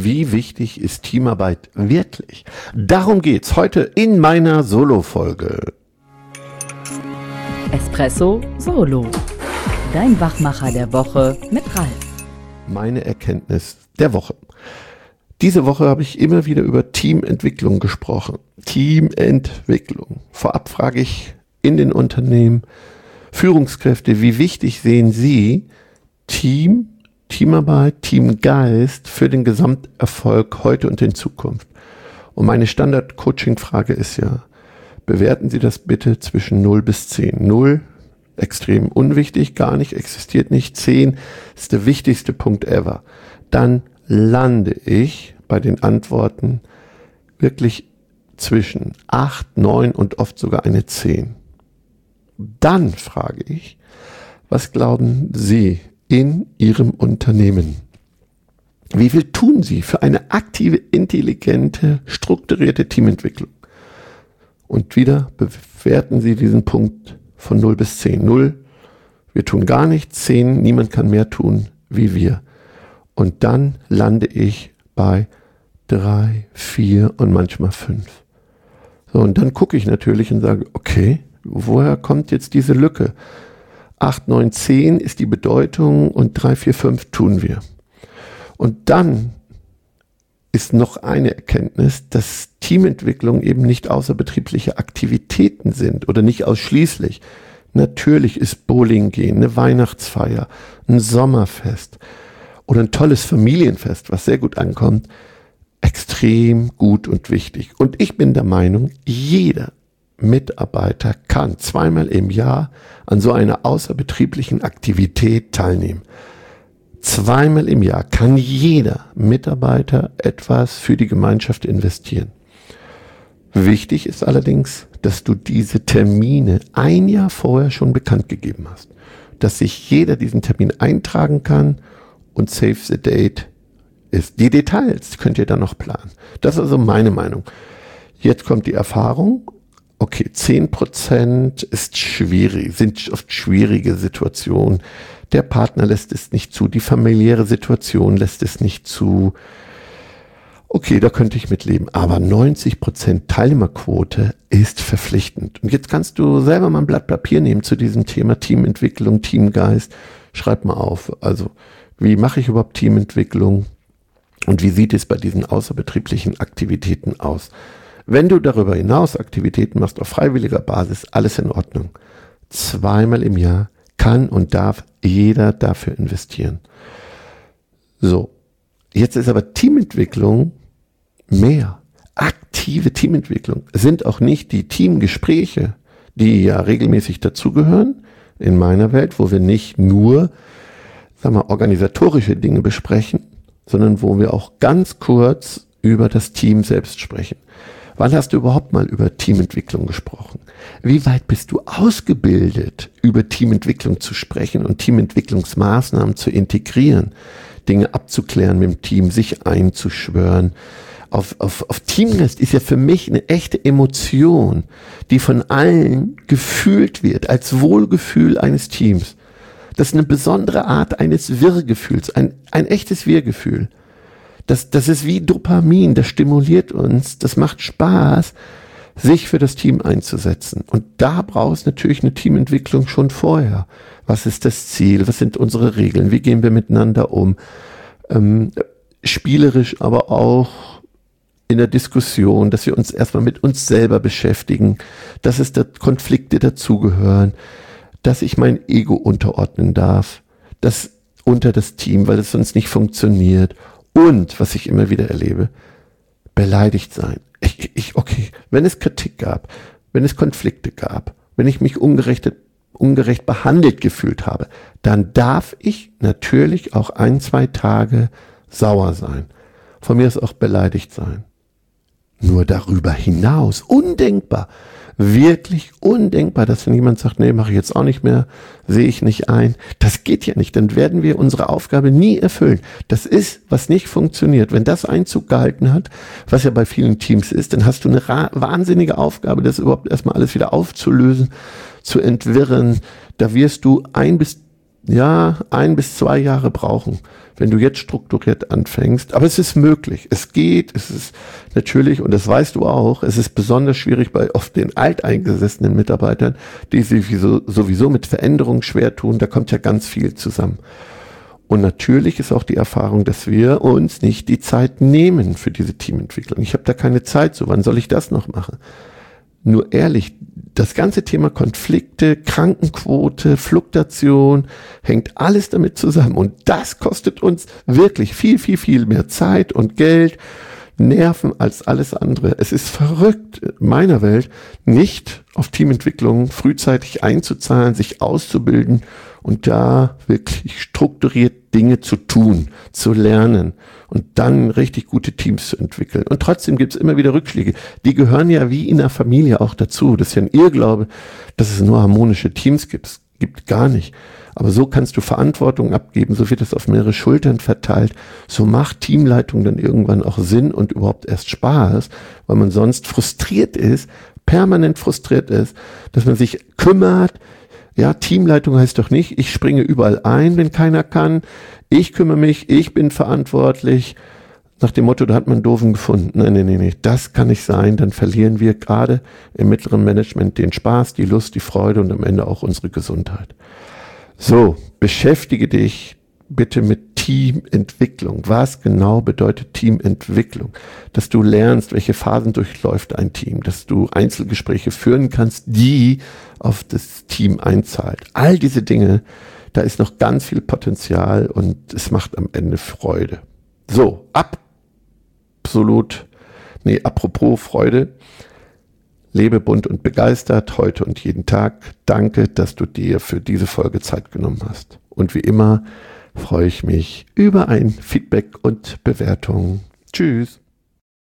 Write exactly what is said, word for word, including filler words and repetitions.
Wie wichtig ist Teamarbeit wirklich? Darum geht's heute in meiner Solo-Folge. Espresso Solo. Dein Wachmacher der Woche mit Ralf. Meine Erkenntnis der Woche. Diese Woche habe ich immer wieder über Teamentwicklung gesprochen. Teamentwicklung. Vorab frage ich in den Unternehmen Führungskräfte, wie wichtig sehen Sie Team, Teamarbeit, Teamgeist für den Gesamterfolg heute und in Zukunft? Und meine Standard-Coaching-Frage ist ja, bewerten Sie das bitte zwischen null bis zehn. null, extrem unwichtig, gar nicht, existiert nicht. zehn ist der wichtigste Punkt ever. Dann lande ich bei den Antworten wirklich zwischen acht, neun und oft sogar eine zehn. Dann frage ich, was glauben Sie in Ihrem Unternehmen? Wie viel tun Sie für eine aktive, intelligente, strukturierte Teamentwicklung? Und wieder bewerten Sie diesen Punkt von null bis zehn. null, wir tun gar nichts. zehn, niemand kann mehr tun wie wir. Und dann lande ich bei drei, vier und manchmal fünf. So, und dann gucke ich natürlich und sage, okay, woher kommt jetzt diese Lücke? acht, neun, zehn ist die Bedeutung und drei, vier, fünf tun wir. Und dann ist noch eine Erkenntnis, dass Teamentwicklung eben nicht außerbetriebliche Aktivitäten sind oder nicht ausschließlich. Natürlich ist Bowling gehen, eine Weihnachtsfeier, ein Sommerfest oder ein tolles Familienfest, was sehr gut ankommt, extrem gut und wichtig. Und ich bin der Meinung, jeder Mitarbeiter kann zweimal im Jahr an so einer außerbetrieblichen Aktivität teilnehmen. Zweimal im Jahr kann jeder Mitarbeiter etwas für die Gemeinschaft investieren. Wichtig ist allerdings, dass du diese Termine ein Jahr vorher schon bekannt gegeben hast, dass sich jeder diesen Termin eintragen kann und save the date ist. Die Details könnt ihr dann noch planen. Das ist also meine Meinung. Jetzt kommt die Erfahrung. Okay, zehn Prozent ist schwierig, sind oft schwierige Situationen. Der Partner lässt es nicht zu, die familiäre Situation lässt es nicht zu. Okay, da könnte ich mitleben. Aber neunzig Prozent Teilnehmerquote ist verpflichtend. Und jetzt kannst du selber mal ein Blatt Papier nehmen zu diesem Thema Teamentwicklung, Teamgeist. Schreib mal auf. Also, wie mache ich überhaupt Teamentwicklung? Und wie sieht es bei diesen außerbetrieblichen Aktivitäten aus? Wenn du darüber hinaus Aktivitäten machst auf freiwilliger Basis, alles in Ordnung. Zweimal im Jahr kann und darf jeder dafür investieren. So, jetzt ist aber Teamentwicklung mehr. Aktive Teamentwicklung sind auch nicht die Teamgespräche, die ja regelmäßig dazugehören in meiner Welt, wo wir nicht nur, sagen wir, organisatorische Dinge besprechen, sondern wo wir auch ganz kurz über das Team selbst sprechen. Wann hast du überhaupt mal über Teamentwicklung gesprochen? Wie weit bist du ausgebildet, über Teamentwicklung zu sprechen und Teamentwicklungsmaßnahmen zu integrieren, Dinge abzuklären mit dem Team, sich einzuschwören? Auf, auf, auf Teamgeist ist ja für mich eine echte Emotion, die von allen gefühlt wird, als Wohlgefühl eines Teams. Das ist eine besondere Art eines Wir-Gefühls, ein, ein echtes Wir-Gefühl. Das, das ist wie Dopamin, das stimuliert uns, das macht Spaß, sich für das Team einzusetzen. Und da brauchst du natürlich eine Teamentwicklung schon vorher. Was ist das Ziel? Was sind unsere Regeln? Wie gehen wir miteinander um? Ähm, spielerisch, aber auch in der Diskussion, dass wir uns erstmal mit uns selber beschäftigen, dass es da Konflikte dazugehören, dass ich mein Ego unterordnen darf, das unter das Team, weil es sonst nicht funktioniert. Und, was ich immer wieder erlebe, beleidigt sein. Ich, ich, okay, wenn es Kritik gab, wenn es Konflikte gab, wenn ich mich ungerecht, ungerecht behandelt gefühlt habe, dann darf ich natürlich auch ein, zwei Tage sauer sein. Von mir ist auch beleidigt sein. Nur darüber hinaus, undenkbar, wirklich undenkbar, dass wenn jemand sagt, nee, mache ich jetzt auch nicht mehr, sehe ich nicht ein. Das geht ja nicht, dann werden wir unsere Aufgabe nie erfüllen. Das ist, was nicht funktioniert. Wenn das Einzug gehalten hat, was ja bei vielen Teams ist, dann hast du eine ra- wahnsinnige Aufgabe, das überhaupt erstmal alles wieder aufzulösen, zu entwirren. Da wirst du ein bis ja, ein bis zwei Jahre brauchen, wenn du jetzt strukturiert anfängst. Aber es ist möglich. Es geht. Es ist natürlich, und das weißt du auch, es ist besonders schwierig bei oft den alteingesessenen Mitarbeitern, die sich sowieso mit Veränderungen schwer tun. Da kommt ja ganz viel zusammen. Und natürlich ist auch die Erfahrung, dass wir uns nicht die Zeit nehmen für diese Teamentwicklung. Ich habe da keine Zeit zu. Wann soll ich das noch machen? Nur ehrlich, das ganze Thema Konflikte, Krankenquote, Fluktuation, hängt alles damit zusammen. Und das kostet uns wirklich viel, viel, viel mehr Zeit und Geld, Nerven als alles andere. Es ist verrückt, in meiner Welt nicht auf Teamentwicklung frühzeitig einzuzahlen, sich auszubilden und da wirklich strukturiert Dinge zu tun, zu lernen und dann richtig gute Teams zu entwickeln. Und trotzdem gibt es immer wieder Rückschläge. Die gehören ja wie in der Familie auch dazu. Das ist ja ein Irrglaube, dass es nur harmonische Teams gibt. Es gibt gar nicht. Aber so kannst du Verantwortung abgeben, so wird es auf mehrere Schultern verteilt. So macht Teamleitung dann irgendwann auch Sinn und überhaupt erst Spaß, weil man sonst frustriert ist, permanent frustriert ist, dass man sich kümmert. Ja, Teamleitung heißt doch nicht, ich springe überall ein, wenn keiner kann. Ich kümmere mich, ich bin verantwortlich. Nach dem Motto, da hat man einen Doofen gefunden. Nein, nein, nein, nein, das kann nicht sein. Dann verlieren wir gerade im mittleren Management den Spaß, die Lust, die Freude und am Ende auch unsere Gesundheit. So, beschäftige dich bitte mit Teamentwicklung. Was genau bedeutet Teamentwicklung? Dass du lernst, welche Phasen durchläuft ein Team, dass du Einzelgespräche führen kannst, die auf das Team einzahlt. All diese Dinge, da ist noch ganz viel Potenzial und es macht am Ende Freude. So, absolut, nee, apropos Freude. Lebe bunt und begeistert, heute und jeden Tag. Danke, dass du dir für diese Folge Zeit genommen hast. Und wie immer freue ich mich über ein Feedback und Bewertung. Tschüss.